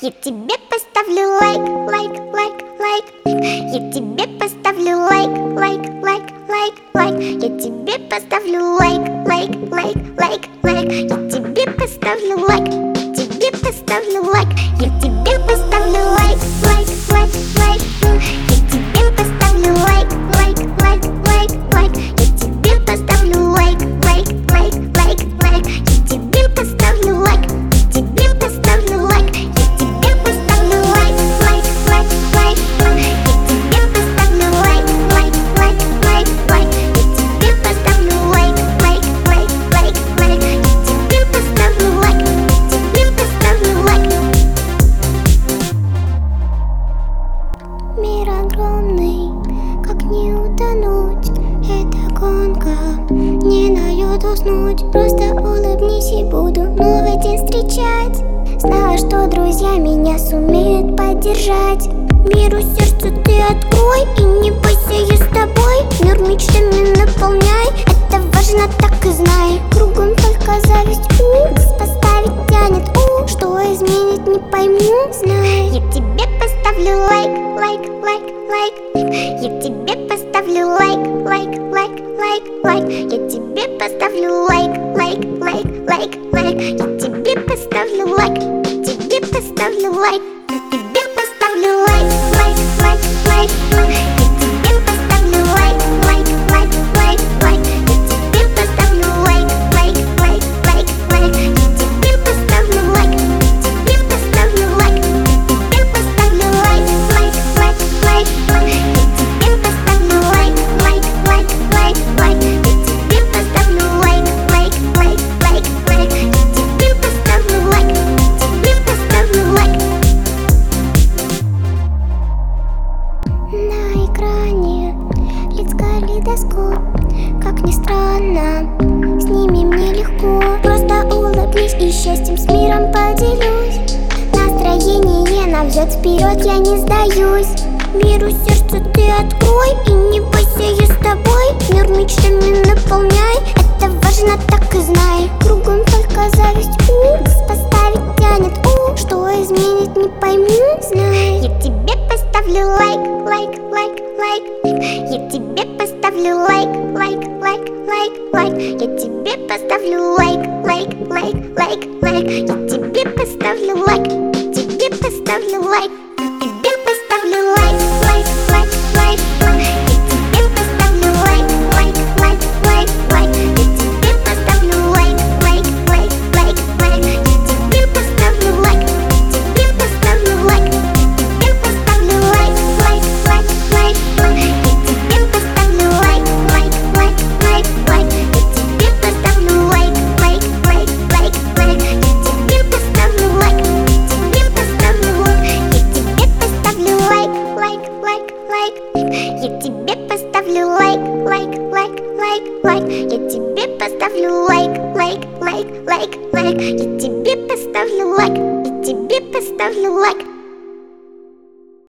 Я тебе поставлю лайк, лайк, лайк, лайк. Я тебе поставлю лайк, лайк, лайк, лайк, лайк. Я тебе поставлю лайк, лайк, лайк, лайк, лайк. Я тебе поставлю лайк, тебе поставлю лайк. Я тебе поставлю лайк, лайк, лайк, лайк. Я тебе поставлю лайк, лайк, лайк, лайк, лайк. Я тебе поставлю лайк, лайк, лайк, лайк, лайк. Я тебе поставлю лайк, тебе поставлю лайк. Я тебе поставлю лайк, лайк, лайк, лайк. Я тебе поставлю лайк, лайк, лайк, лайк, лайк. Я тебе поставлю лайк, лайк, лайк, лайк, лайк. Я тебе поставлю лайк, тебе поставлю лайк. Мир огромный, как не утонуть? Это гонка, не дает уснуть. Просто улыбнись и буду новый день встречать, зная, что друзья меня сумеют поддержать. Миру сердце ты открой и не бойся, я с тобой. Мир мечтами наполняй, это важно, так и знай. Кругом только зависть, поставить тянет, что изменить не пойму, знай. Я тебе поставлю лайк, лайк, лайк, лайк. Я тебе поставлю лайк, лайк, лайк, лайк, лайк. Я тебе поставлю лайк, лайк, лайк, лайк, лайк. Я тебе поставлю лайк, тебе поставлю лайк. Я тебе поставлю лайк, лайк, лайк, лайк. Я тебе поставлю лайк, лайк, лайк, лайк, лайк. Я тебе поставлю лайк, лайк, лайк, лайк, лайк. Я тебе поставлю лайк, тебе поставлю лайк. Я тебе поставлю лайк, лайк, лайк, лайк. Я тебе поставлю лайк, лайк, лайк, лайк, лайк. Я тебе поставлю лайк, лайк, лайк, лайк, лайк. Я тебе поставлю лайк, тебе поставлю лайк. На экране лиц калейдоскоп, как ни странно, с ними мне легко. Просто улыбнись и счастьем с миром поделюсь. Настроение навьет вперед, я не сдаюсь. Миру сердце ты открой и не бойся, я с тобой. Мир мечтами наполняй, это важно, так и знай. Кругом только зависть, поставить тянет, что изменить не пойму, знай. Я тебе поставлю лайк, лайк, лайк, лайк. Я тебе поставлю лайк, лайк, лайк, лайк, лайк. Я тебе поставлю лайк, лайк, лайк, лайк, лайк. Я тебе поставлю лайк, тебе поставлю лайк. Я тебе поставлю лайк, лайк, лайк, лайк. Я тебе поставлю лайк, лайк, лайк, лайк, лайк. Я тебе поставлю лайк, лайк, лайк, лайк, лайк. Я тебе поставлю лайк, тебе поставлю лайк. Я тебе поставлю лайк, лайк, лайк, лайк. Я тебе поставлю лайк, лайк, лайк, лайк, лайк. Я тебе поставлю лайк, лайк, лайк, лайк, лайк. Я тебе поставлю лайк, тебе поставлю лайк. Я тебе поставлю лайк, лайк, лайк, лайк. Я тебе поставлю лайк, лайк, лайк, лайк, лайк. Я тебе поставлю лайк, лайк, лайк, лайк, лайк. Я тебе поставлю лайк, я тебе поставлю лайк.